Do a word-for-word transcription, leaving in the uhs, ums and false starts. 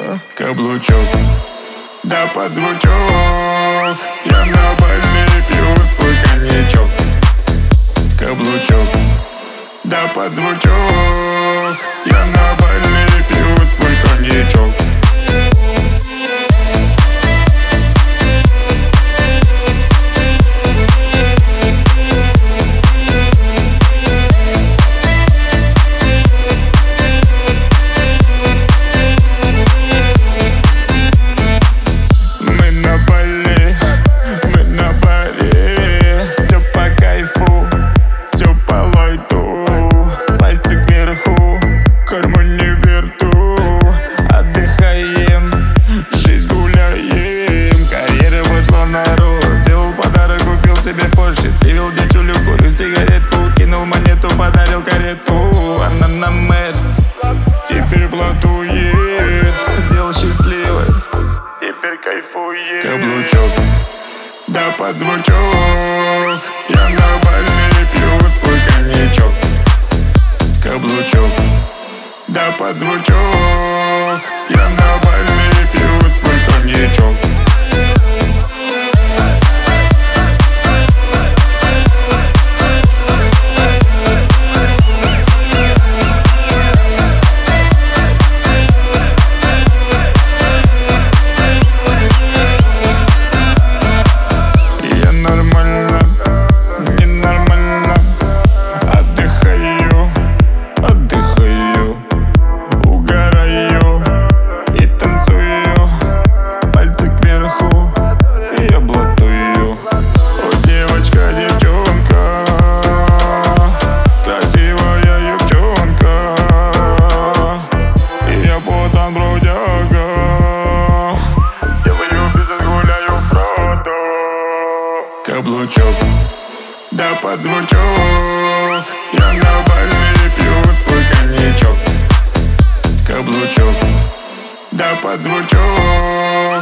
Каблучок, да под звучок, я на Бали пью свой коньячок. Каблучок, да под звучок, я на Бали пью свой коньячок. Стивил девчулю, курю сигаретку, кинул монету, подарил карету. Она на Мерс теперь блатует, сделал счастливой, теперь кайфует. Каблучок, да под звучок, я на Бали пью свой коньячок. Каблучок, да под звучок, я на Бали пью свой коньячок. Каблучок, да под звучок, я на Бали пью свой коньячок. Каблучок, да под звучок.